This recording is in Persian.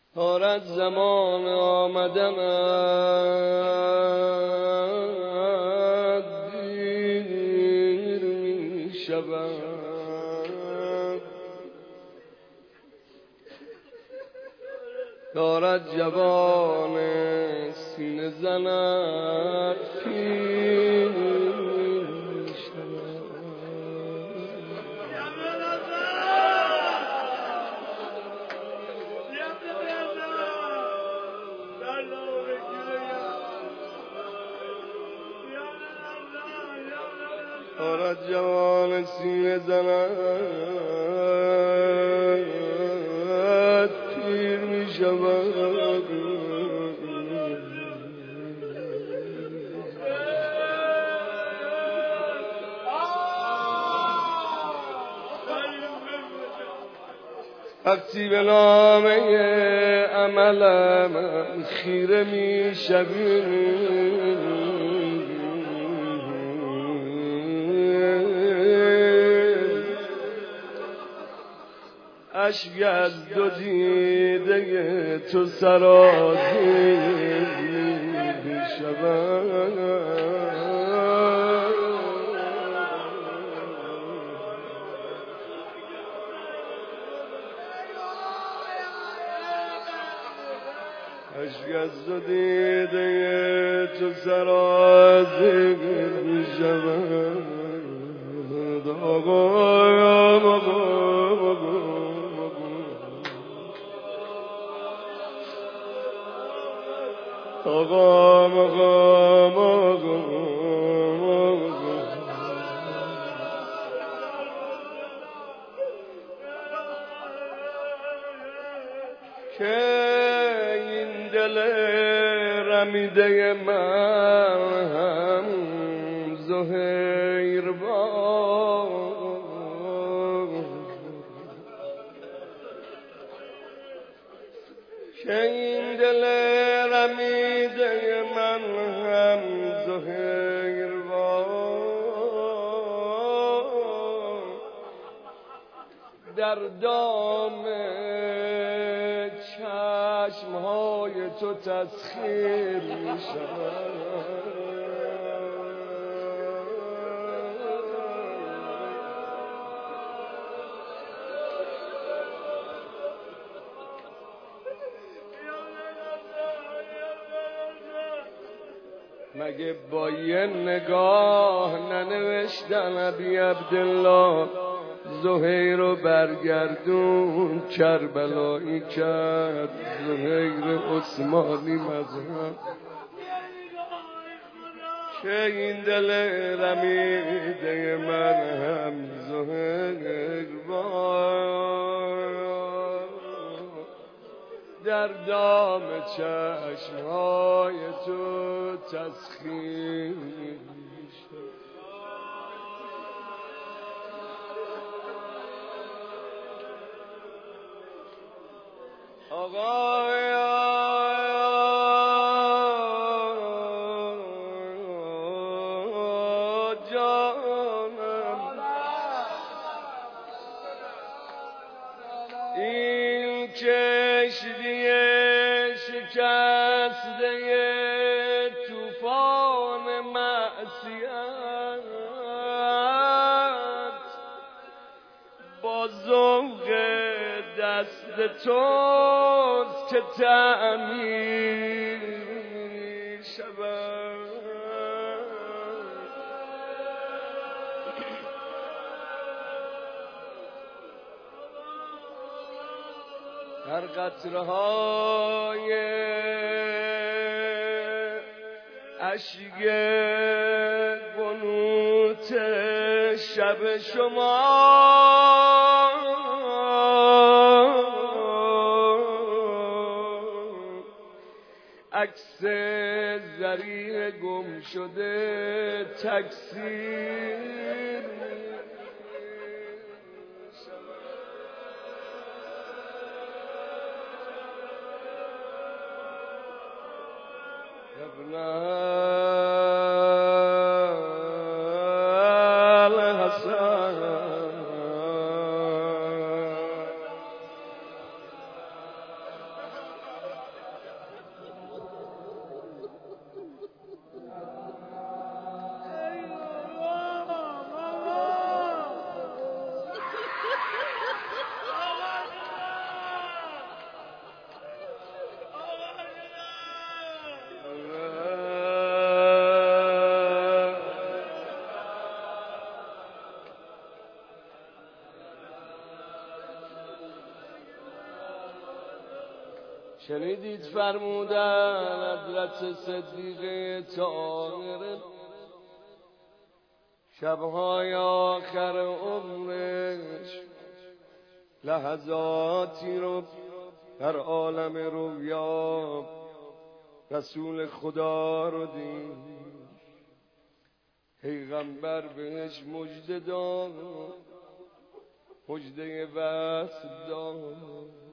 آرد زمان آمدنت دیر می شود. دارد جوان سینه زند پیر می شود. دارد جوان سینه زند پیر می شود. وقتی به نامه عملم خیره می شوی، اشک از دو دیده تو سرازیر می شود. اشک از دو دیده تو سرازیر می شود. که این دل رمیده من هم زهیر که این دل رمیده من هم زهیر در دام چشمهای تو تسخیر می شود. مگه با یه نگاه ننوشتن ابی عبدالله زهیر رو برگردون کربلایی کرد زهیر عثمانی مذهب. که این دل رمیده من هم زهیر در دام چشمهای تو تسخیر شد. آقای جانم این کشتی شکسته طوفان معصیت با ذوق دست توست که تعمیر شود. هر قطره‌های اشک قنوت شب شما عکس ذریع گم شده تکثیر ابن الحسن شنیدید فرمودن حضرت صدیق طاهر شبهای آخر عمرش لحظاتی رو در عالم رویا رسول خدا رو دید، پیغمبر بهش مژده داد، مژده وصل داد.